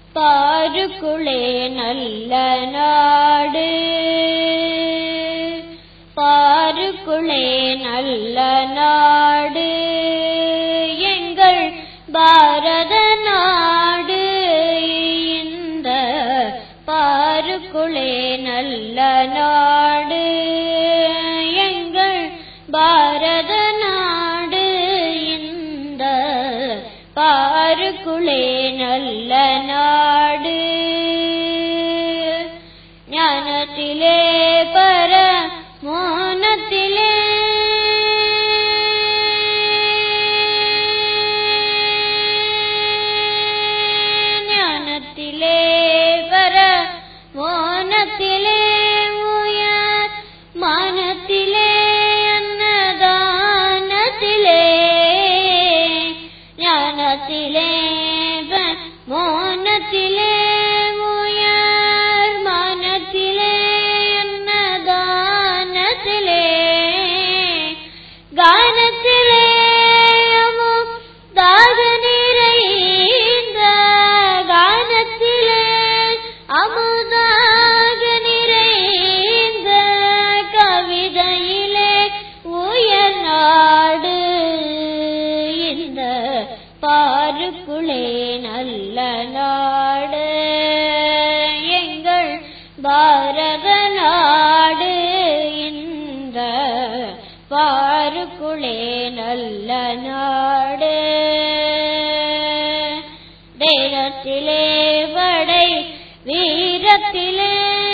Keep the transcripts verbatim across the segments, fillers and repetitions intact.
பாருக்குளே நல்ல நாடு, பாருக்குளே நல்ல நாடு எங்கள் பாரத நாடு. இந்த பாருக்குளே நல்ல நாடு எங்கள் பாரத நாடு. இந்த பாருக்குளே நல்ல நாடு. ஞானத்திலே பர மோனத்திலே ஞானத்திலே பர மோனத்திலே உயர் மானத்திலே அன்னதானத்திலே. ஞானத்திலே மோனத்திலே உயர் மானத்திலே அன்னதானத்திலே. கானத்திலே அமுதாக நிறைந்த கானத்திலே அமுதாக நிறைந்த கவிதையிலே உயர் நாடு. இந்த பாருக்குளே நல்ல நாடு எங்கள் பாரத நாடு. இந்த பாருக்குளே நல்ல நாடு. தேரத்திலே வடை வீரத்திலே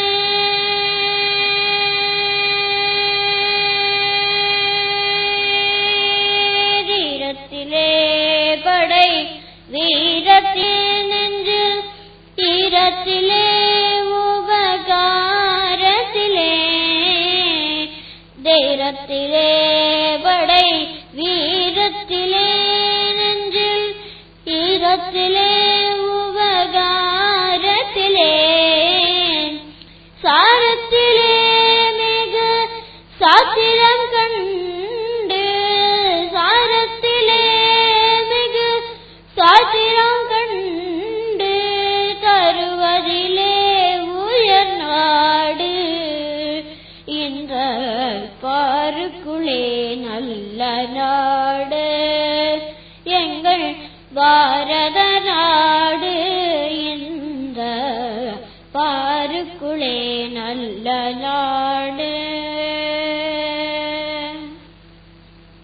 வீரத்திலே படை வீரத்தின் நெஞ்சில் ஈரத்திலே உபகாரத்திலே. தேரத்திலே படை வீரத்திலே நெஞ்சில் ஈரத்திலே உபகாரத்திலே. சாரத்திலே மிகு சாத்திரம் கண்டு சாரத்திலே மிகு சாத்திரம் கண்டு தருவதிலே உயர் நாடு. இந்த பாருக்குளே நல்ல நாடு எங்கள் பாரத நாடு.